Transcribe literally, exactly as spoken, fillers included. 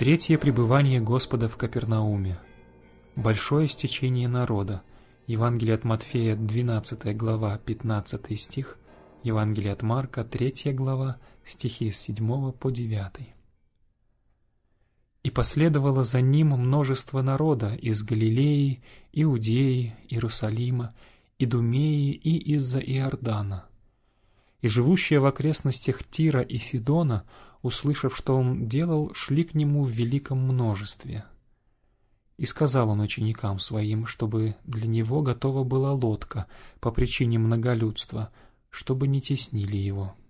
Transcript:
Третье пребывание Господа в Капернауме. Большое стечение народа. Евангелие от Матфея, двенадцатая глава, пятнадцатый стих. Евангелие от Марка, третья глава, стихи с седьмого по девятый. «И последовало за ним множество народа из Галилеи, Иудеи, Иерусалима, Идумеи и из-за Иордана. И живущие в окрестностях Тира и Сидона, услышав, что он делал, шли к нему в великом множестве. И сказал он ученикам своим, чтобы для него готова была лодка по причине многолюдства, чтобы не теснили его.